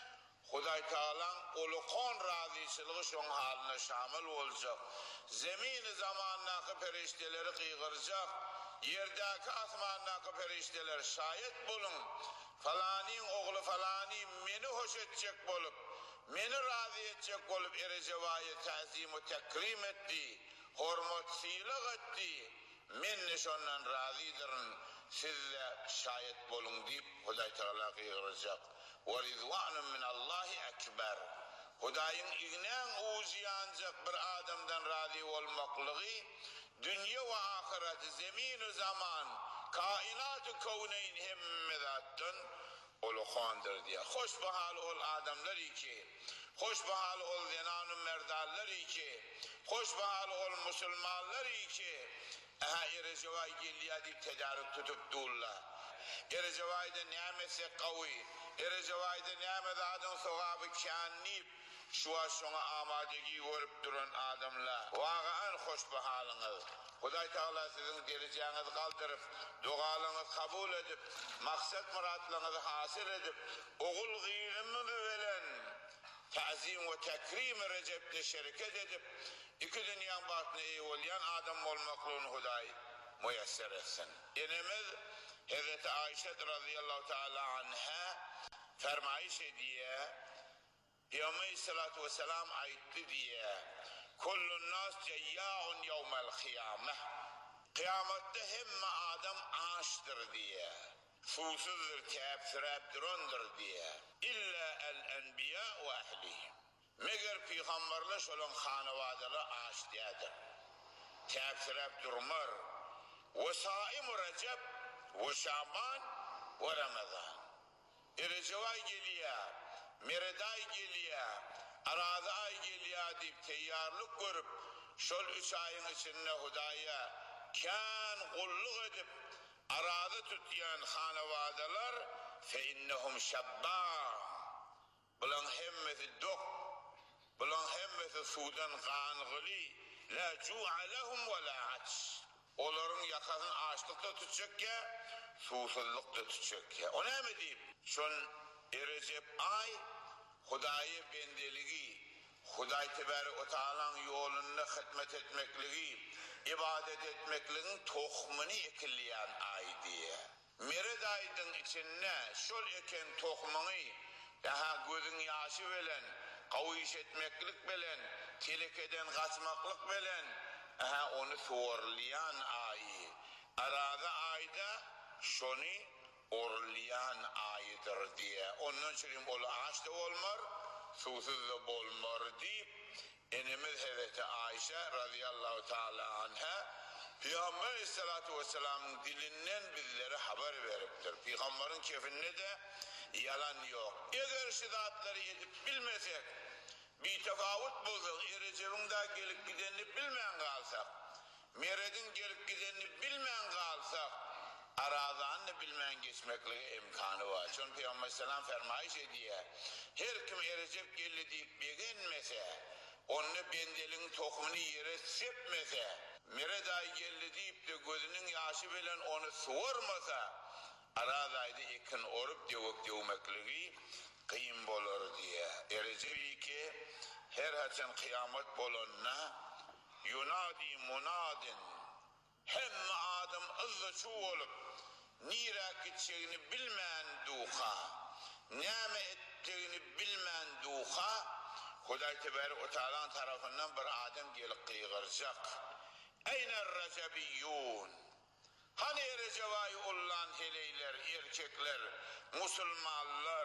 Hudaý Taala'nın ulukon razıçılığı şoň haline şamil olacak. Zemin-i zamannaky perişteleri kıygıracak, yerdäki asmannaky perişteler şayet bolun, falanyň oğlu falany meni hoş etjek bolup, meni razı etjek bolup Erecevay'ı tazim ve tekrim etdi, hormat siýlyk etdi, men şondan razıdyryn, sizle şayet bolun diýip Hudaý Taala kıygıracak. Ve rizvanun minallahi ekber. Hudaýyň ignen uziýanjak bir adamdan razı bolmaklygy, dünýä we ahiret, zemin we zaman, kainat-ı kowneyn hemme zatdan ulukandır diye. Hoş bahal ol adamlar iki, hoş bahal ol zenan-ı merdallar iki, hoş bahal ol musulmanlar iki. Aha Erecevay gelýär diýip tedarik tutup durlar. Erecevayda nämese qawy, Erecevayda näme zadyň sogaby känlip, şuwa şoňa amadegi görüp duran adamlar. Wagyan hoş bahalyňyz. Hudaý Taala siziň derejäňiz galdyryp, dugalyňyz kabul edip, maksat muratlaryňyzy hasyl edip, ogul gylmy bilen ta'zim we tekrim Recep'de şereket edip, iki dünýäň batyny ýolyan adam bolmaklygyny Hudaý müyesser etsin. Enemiz Hazreti Ayşe radıyallahu teala anha fermayış ediyor. Peygamber Aleyhissalatu vesselam aytti diye. Kullun nas ceyya'un yevmel kıyameh. Kıyamette hemme adam ağaçtır diye. Susuzdur, tepsireptir ondur diye. İlla el enbiya ve ehlihim. Meger peygamberler şolun hanevadalı ağaç diyedir. Tepsirep durmur. Ve saim-u Recep ve Şaban ve Ramazan. Erecevay geliyor, Mereday geliyor, Araza ay geliyor deyip teyyarlık görüp, şol üç ayın içinde Hudaya kan kulluk edip arada tutyan hanavadalar fe innehum şabba. Bulan hemmeti dok, bulan hemmeti sudan qanğılı, la cu'a lahum ve la aç. Onların yakasını açlıkta tutacak ya, susuzlukta tutacak ya. O ne mi deyip? Şun Recep ay, Hudaya bendeliği, Huday Tebarek ve Teala'nın yolunda hizmet etmekliği, ibadet etmekliğin tohumunu ekleyen ay diye. Mered aydın içinde şol eken tohumunu daha gözün yaşı bilen, kavuş etmeklik bilen, telekeden kaçmaklık bilen, aha onu sorlayan ayı. Arada ayda şonu orlayan ayıdır diye. Onun için olu ağaç da olmar, susuz da bolmar deyip, enimiz Hazreti Ayşe radıyallahu teala anha, Peygamber aleyhissalatu vesselam'ın dilinden bizlere haber veriptir. Peygamberin kefinde de yalan yok. Eğer şidatları edip bilmesek, bir tefavut bulsak, Recep'in daha gelip gidenini bilmeyen kalsak, Mered'in gelip gidenini bilmeyen kalsak, arazanını bilmeyen geçmekliği imkanı var. Çünkü Peygamber aleyhisselam fermayış ediyor. Her kim Recep geldi deyip beğenmese, onu bendelin tohumunu yere sepmese, Mered ay geldi deyip de gözünün yaşı bilen onu sormasa, arazaydı ikin orup devuk devmekliği kıyım bolur diye. Recep ki her haçan kıyamet bolunna yunadi munadin hem adam ızı şu olup nira gideceğini bilmeyen duha, nâme ettiğini bilmeyen duha, Huday Tebarek ve Teala'nın tarafından bir adam gelip kıygıracak. Eyner Recebiyyûn? Hani Recep'ayı olan heleyler, erkekler, Müslümanlar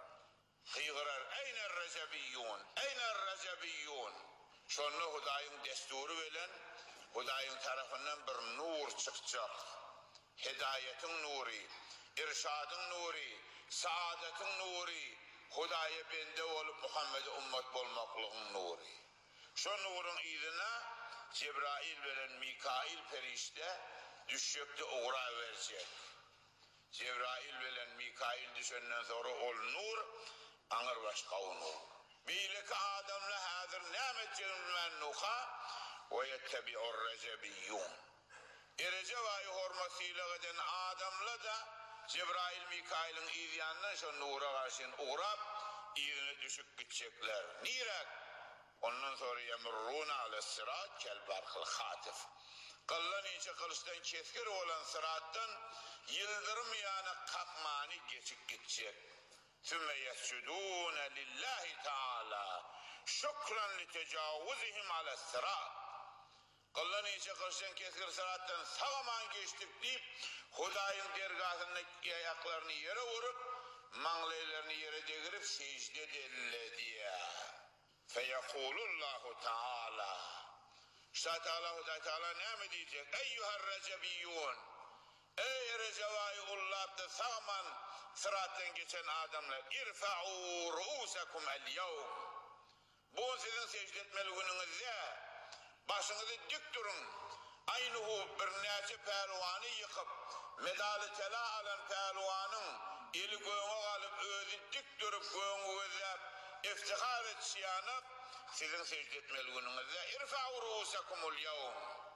kıygırar. Eyner Recebiyyûn? Eyner Recebiyyûn? Şonlu Huday'ın desturu veren, Huday'ın tarafından bir nur çıkacak. Hidayetin nuri, irşadın nuri, saadetin nuri, Hudaya bende olup Muhammed'e ümmet bolmaklığın nuri. Şu nurun izine Cebrail veren Mikail perişte düşecekte uğra verecek. Cebrail veren Mikail düşenden sonra ol nur, anır başka o nur. Biyleki adamla hazır nâmet cemmen nuha ve yettebi'ur recebiyyûn. Recep ayı hormasıyla giden adamla da Cebrail Mikail'in izyanından şu nura karşın uğrap izine düşüp gidecekler. Nirak? Ondan sonra yemurruna ala sırat kel barkıl hatif. Kıllan içe kılıçtan keskir olan sırattan yıldırım yana kalkmani geçip gidecek. Sümme yescudûne lillahi teâlâ şükran li tecavuzihim ala sırat. Kıllan içe kılıçtan keskir sırattan sağaman geçtik deyip Huday'ın dergahındaki ayaklarını yere vurup manglaylarını yere devirip secde delle diye. Feyekulullahu Teala. İşte Teala Huday Teala ne mi diyecek? Eyyuhar Recebiyyûn. Ey Recep'ayı ullab da sağman sırattan geçen adamlar. İrfa'u ru'usakum el yevm. Bu sizin secde etmeli gününüzde. Başınızı dik durun. Aynıhu bir nece pehlivanı yıkıp medalı tela alan pehlivanın eli göğüne alıp özü dik durup göğüne özlep iftihar etşiyanıp sizin secde etmeli gününüzde irfa'u ru'usakumul yevm.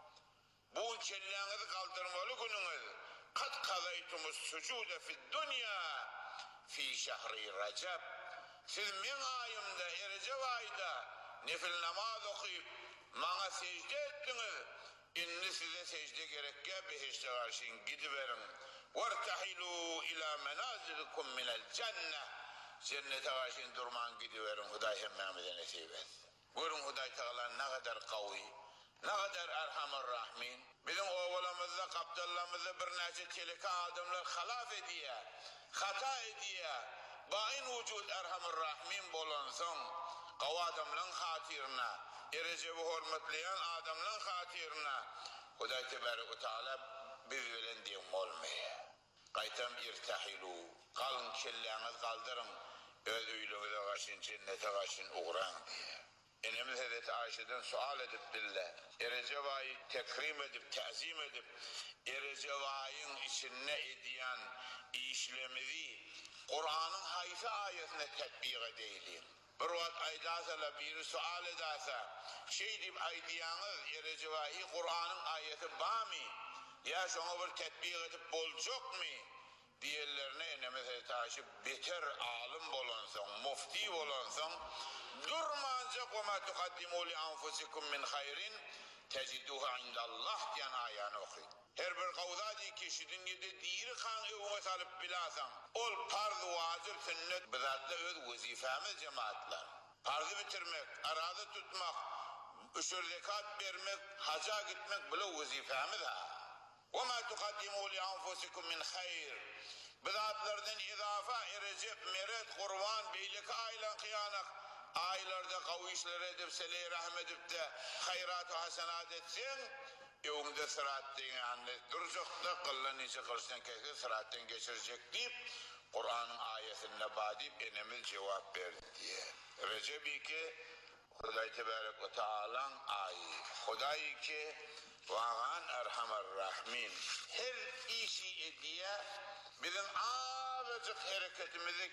Bu kellerinizi kaldırmalı gününüz. Kad kazaytumus sucude fid dünya fi şehri Recep. Siz min ayımda Recep ayda nefil namaz okuyup bana secde ettiniz. İnni size secde gerekke beheşte karşın gidiverin. وَارْتَحِلُوا اِلَى مَنَازِلِكُمْ مِنَ الْجَنَّةِ. Cennete karşın durman gidiverin. Huday hemmamide nesip et. Görün Huday Teala ne kadar kavi, ne kadar Erhamur Rahmin. Bizim oğulumuzda, kaptallarımızda bir nece teleke adımlar halaf ediyor, hata ediyor. Bain vücud Erhamur Rahmin bolansın. Kav adamların hatirine, Recep'i hürmetleyen adamların hatirine Huday Tebarek ve Teala biz bilen diyem olmaya. Qaytam irtahilu. Kalın kelleniz kaldırın. Öz öylüğüne karşın cennete karşın uğran diye. Enemiz Hazreti Ayşe'den sual edip dille. Ereceva'yı tekrim edip, tazim edip, Ereceva'nın içine ediyen işlemizi Kur'an'ın hayfi ayetine tetbik edeyim. Bir vaat aydasala biri sual edasa, şey deyip aydiyanız Ereceva'yı Kur'an'ın ayeti bami, ya şunu bir tetbik edip bolcuk mu? Diğerlerine Enemiz Hazreti Ayşe beter alim bolansın, mufti bolansın, durmanca وَمَا تُقَدِّمُوا لِأَنْفُسِكُمْ مِنْ خَيْرٍ تَجِدُوهُ عِنْدَ اللّٰهِ diyen ayağını okuyun. Her bir kavda diye kişinin yedi diri kan evine salıp bilasan, ol farz-ı vacir sünnet bidatla öz vazifemiz cemaatler. Farzı bitirmek, arada tutmak, üçer zekat vermek, haca gitmek bile vazifemiz ha. وَمَا تُقَدِّمُوا لِأَنْفُسِكُمْ مِنْ خَيْرٍ bidatlardan izafa erecep, meret, kurban, beylik aylan kıyanak, aylarda kavuşlar edip, sele-i rahmet edip de hayrat-ı hasenat etsin, evinde sırattın yani duracakta, kıllan içi kılsın kese sırattın geçirecek deyip, Kur'an'ın ayetine badip enemiz cevap verdi diye. Recep-i ki, Huday Tebarek ve Teala'nın ayı. Huday ki, Vağan Erhamer Rahmin. Her işi ediye, bizim azıcık hareketimizi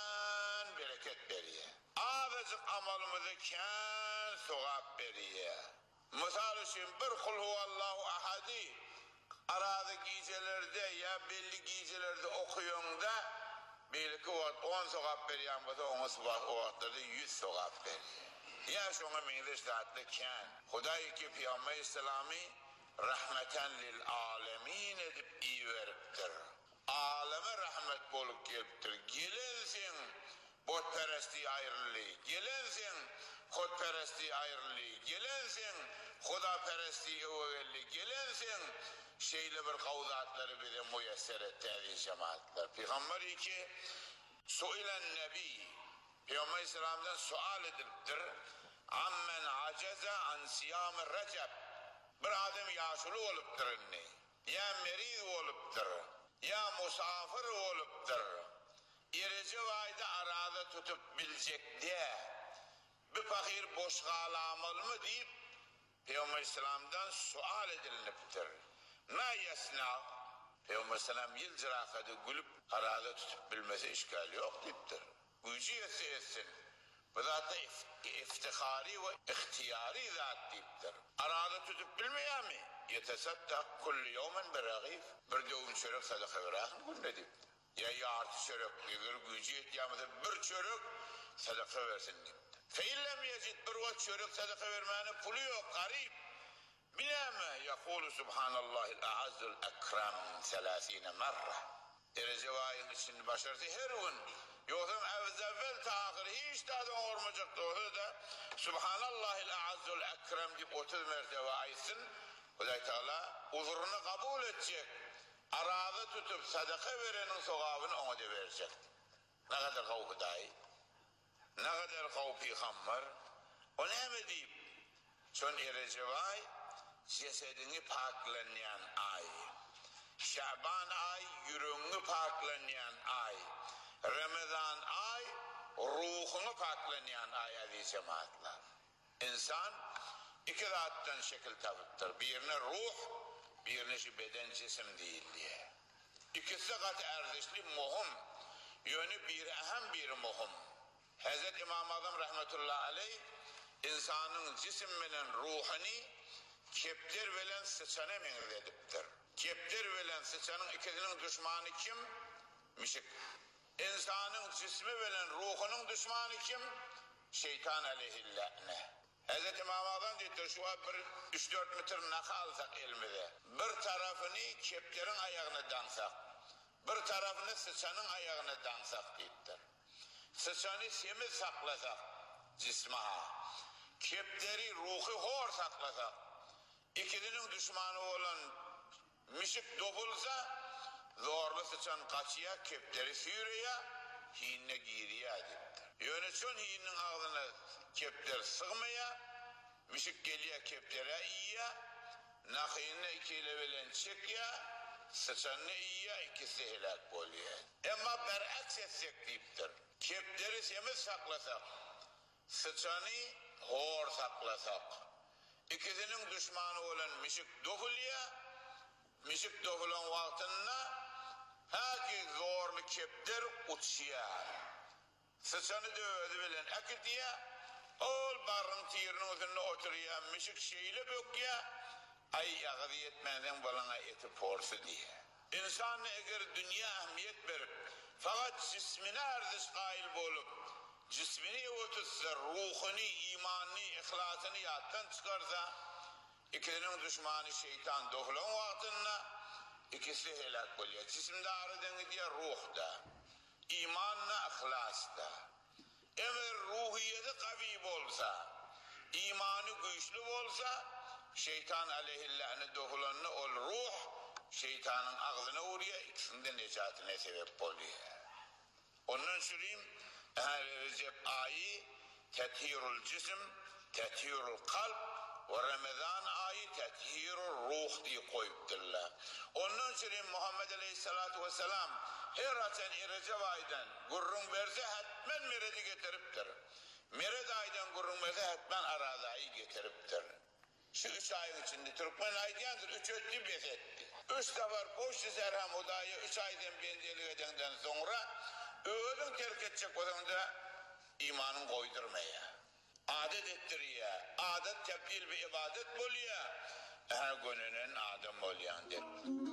kân bereket veriyor. Azıcık amalımızı kân sevap veriyor. Misal için bir kul huvallahu ahadi arada geceler'de ya belli geceler'de okuyun da belki on sevap veriyor ama o vakitlerde yüz sevap veriyor. Ya şuna meyleş zatlı kân. Huday ki Peygamber İslam'ı rahmeten lil alemin edip iyi veriptir. Aleme rahmet bolup geliptir. Gelensin botperestliği ayrılığı, gelensin hotperestliği ayrılığı, gelensin hudaperestliği öğelliği, gelensin şeyle bir kavzatları bize müyesser etti aziz cemaatler. Peygamber ki suilen nebi, Peygamber İslam'dan sual ediliptir. Ammen aceze an siyam-ı recep. Bir adam yaşlı oluptur inni, ya meriz oluptur, ya musafir oluptur. Recep ayda arada tutup bilecek diye bir fakir boş kalamalı mı deyip Peygamber İslam'dan sual ediliniptir. Ma yesna? Peygamber İslam yılcırakadı gülüp arada tutup bilmesi işgali yok deyiptir. Gücü yetse etsin. Bu zaten iftihari ve ihtiyari zat deyiptir. Arada tutup bilmeye mi? Yetesaddak kulli yevmen bir ragif. Bir de un çörek sadaka verakın bu ne deyiptir. Ya yartı çörek, bir gücü ihtiyamıza bir çörek sadaka versin deyiptir. Feillem yecid bir o çörek sadaka vermenin pulu yok, garip. Bileme yakulu subhanallahil a'azzul ekrem selasine marra. Recep ayının içinde başarısı her gün. Yoksa evvel tahir hiç daha da olmayacaktı. O da subhanallahil a'azzul ekrem deyip otuz mertebe ayetsın. Huday Teala uzurunu kabul edecek. Arada tutup sadaka verenin sokağını ona da verecek. Ne kadar kav Huday, ne kadar kav Peygamber, o ne mi deyip? Son Recep ay, cesedini paklayan ay. Şaban ay, yüreğini paklayan ay. Ramazan ay, ruhunu paklayan ay aziz cemaatler. İnsan iki zattan şekil tabıttır. Birine ruh, birine beden cisim değil diye. İkisi kat erzişli muhum. Yönü bir ehem bir muhum. Hazreti İmam Azam rahmetullahi aleyh insanın cisiminin ruhunu keptir velen sıçana menrediptir. Keptir velen sıçanın ikisinin düşmanı kim? Mişik. İnsanın cismi velen ruhunun düşmanı kim? Şeytan aleyhillâne. Hazreti İmam Azam diyor şu an bir üç dört metre nakı alsak elimize. Bir tarafını keplerin ayağına dansak. Bir tarafını sıçanın ayağına dansak deyiptir. Sıçanı semiz saklasak cismaha. Kepleri ruhu hor saklasak. İkisinin düşmanı olan mişik dobulsa zorlu sıçan kaçıya, kepleri sürüye, hinne giriye deyiptir. Yönetçün hinin ağzına kepler sığmaya, mişik geliye keplere iyiye, nakıyına ikiyle velen çekiye, sıçanını iyiye, ikisi helak oluyor. Ama beraks etsek deyiptir. Kepleri semiz saklasak, sıçanı hor saklasak. İkisinin düşmanı olan mişik dohulya, mişik dohulan vaktinde haki zorlu keptir uçşiyar. Sıçanı dövdü bilen ekitiye, ol barın tirinin üzerine oturuya, mişik şeyle bökya, ay yağdı yetmeden balana eti porsu diye. İnsan eğer dünya ahmiyet verip, fakat cismine ardiş kail bolup, cismini otursa, ruhunu, imanını, ihlasını yattan çıkarsa, ikisinin düşmanı şeytan dohlan vaktinde, ikisi helak oluyor. Cisimde aradığını diye ruhda, imanla, ihlasda. Eğer ruhiyeti kavi olsa, imanı güçlü olsa, şeytan aleyhillâhını dohulanını ol ruh, şeytanın ağzına uğruyor, ikisinde necatine sebep oluyor. Onun süreyim, Ehl-i Recep ayı, tethirul cisim, tethirul kalp, ve Ramazan ayı, tethirul ruh diye koyupturlar. Onun süreyim Muhammed Aleyhisselatü Vesselam, her açan Recep aydan gurrun verse hatmen meredi getiriptir. Mered aydan gurrun verse hatmen arada ayı getiriptir. Şu üç ayın içinde Türkmen ayı diyandır, üç öttü beş etti. Üç sefer boştu Serham Udayı, üç aydan bendelik edenden sonra öğün terk edecek odamda imanın koydurmaya. Adet ettiriyor, adet tebdil bir ibadet boluyor. Her gününün adam oluyan der.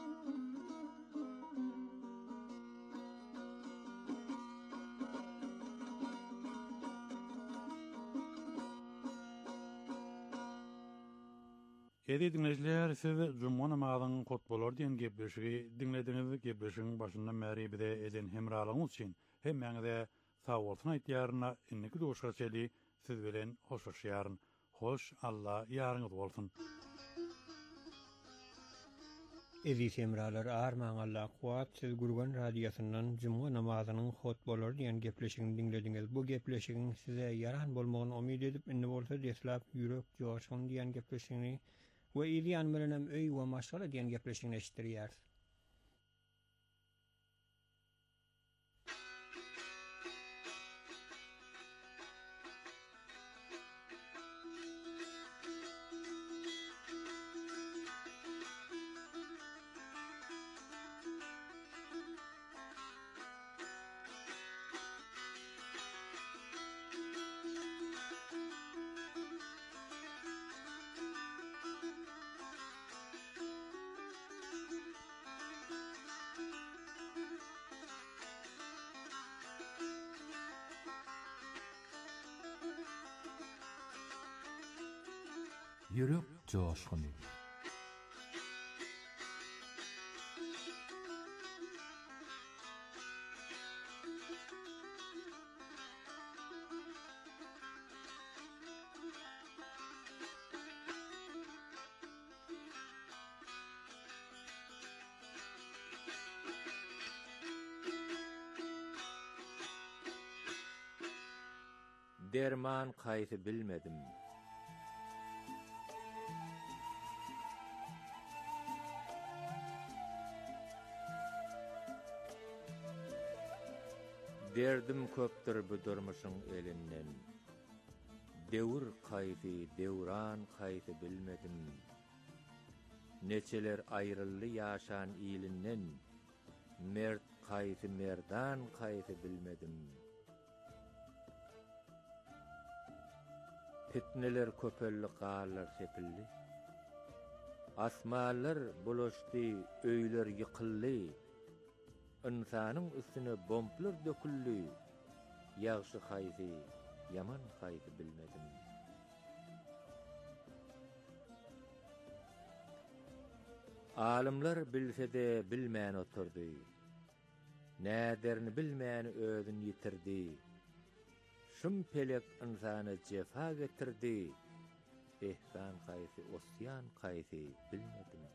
Edi dinleyiciler, siz Cumhur namazının kutbolor diyen gepleşigi dinlediğiniz gepleşigin başında märi bide eden hemralığınız için hem de sağ olsun aytýaryna inniki doşga çeli siz bilen hoşlaşýaryn. Hoş Allah ýarıňyz bolsun. Eziz hemralar, armaň Allah kuwat, siz Gurgan radiosundan Cumhur namazynyň hutbolary diýen gepleşigini dinlediňiz. Bu gepleşigin size yaran bolmagyny umyd edip, indi bolsa deslap ýürek joşun diýen gepleşigini we ýan bilenem öý we maşgala diýen gepleşigini eşitdirýär. Yürek coşkunu. Derman kaýsy bilmedim. Derdim köpdür bu durmuşyň elinden. Dewr kaýdy, dewran kaýdy bilmedim. Neçeler aýryldy ýaşan ilinden. Mert kaýdy, merdan kaýdy bilmedim. Fitneler köpelli garlar sepildi. Asmalar bulaşdy, öýler ýykyldy. İnsanyň üstüne bomplar döküldi. Ýagşy kaýdy, yaman kaýdy bilmedim. Alimler bilse-de bilmän oturdy. Näderini bilmän özüni ýitirdi. Şum pelek insany jefa getirdi. Ehsan kaýsy, osyan kaýsy bilmedim.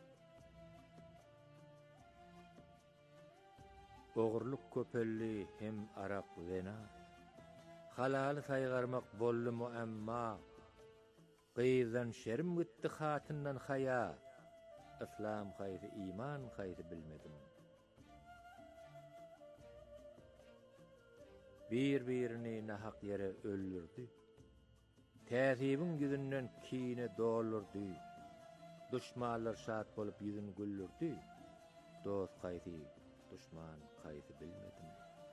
Ogurluk köpelli hem arak zena. Halaly saýgarmak bollumu amma. Gyzdan şerm gitti hatyndan haya. İslam kaýsy, iman kaýsy bilmedim. Bir-birini nahak yere öldürdü. Täzibin yüzünden kine dolurdy. Düşmanlar şat bolup yüzün güllürdi. Dost gaýsy, düşman gaýsy bilmedim.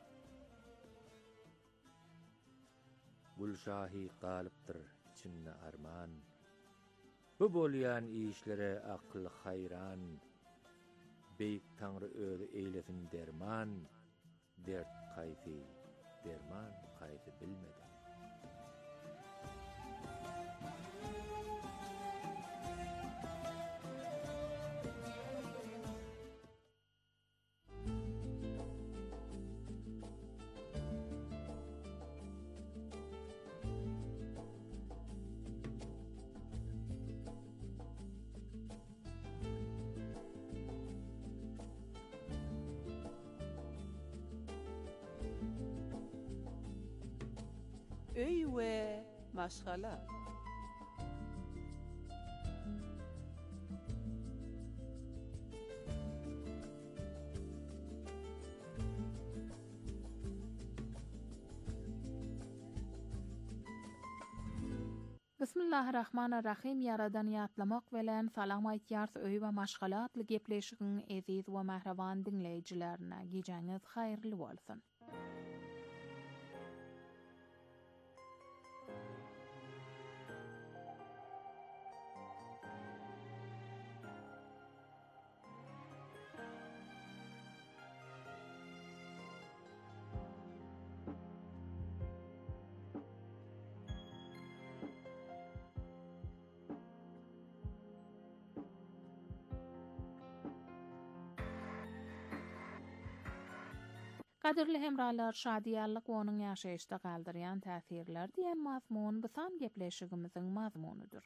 Gülşahi galypdyr içinde arman. Bu bolýan işlere akıl hayran. Beýik Taňry özi eýlesin derman. Dert gaýsy, derman gaýsy bilmedim. Öý we maşgala. Bismillahirrahmanirrahim. Yaradan ýatlamak bilen salam aýtýar öý we maşgalatly gepleşigiň eziz we mähreban dinleýijilerine gijaňyz haýyrly bolsun. Kadirli hemralar, şadiýallyk we onuň ýaşaýyşda galdyrýan täsirler diýen mazmun bu san gepleşigimiziň mazmunudur.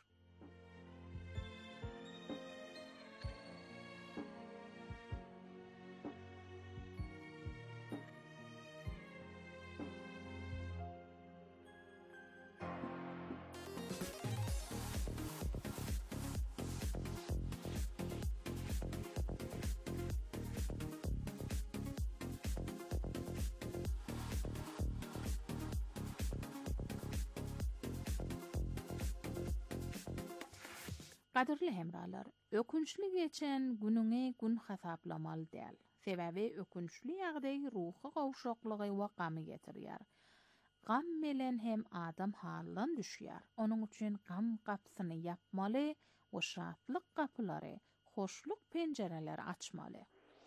Kadirli hemralar, ökünçli geçen günüňe gün hasaplamaly däl. Sebebi ökünçli ýagdaý ruhy gowşoklygy we gamy getirýär. Gam bilen hem adam haldan düşýär. Onuň üçin gam gapsyny ýapmaly we şatlyk gapylary, hoşluk penjereleri açmaly.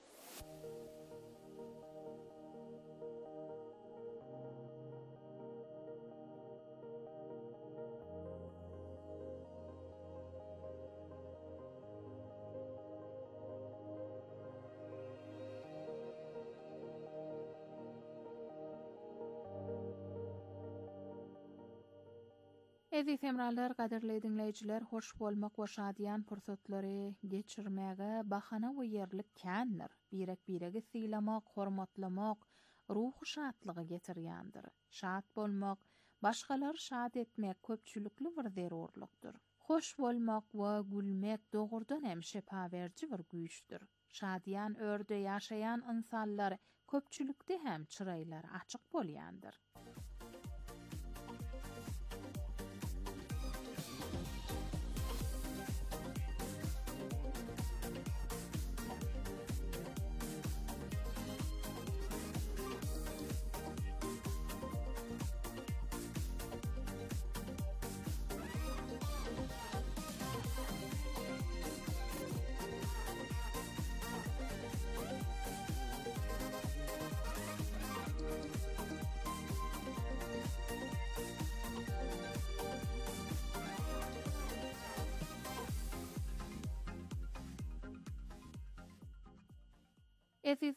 Eziz hemralar, kadirli dinleyijiler, hoş bolmak we şadyan pursatlary geçirmäge bahana we yerlik kändir. Birek biregi sylamak, hormatlamak, ruhy şatlygy getirýändir. Şat bolmak, başgalar şat etmek köpçülükli bir zerurlukdur. Hoş bolmak we gülmek dogurdan hem şepawerji bir güýçdür. Şadyan örde ýaşaýan insanlar köpçülükde hem çyraýlar açyk bolýandyr. Eziz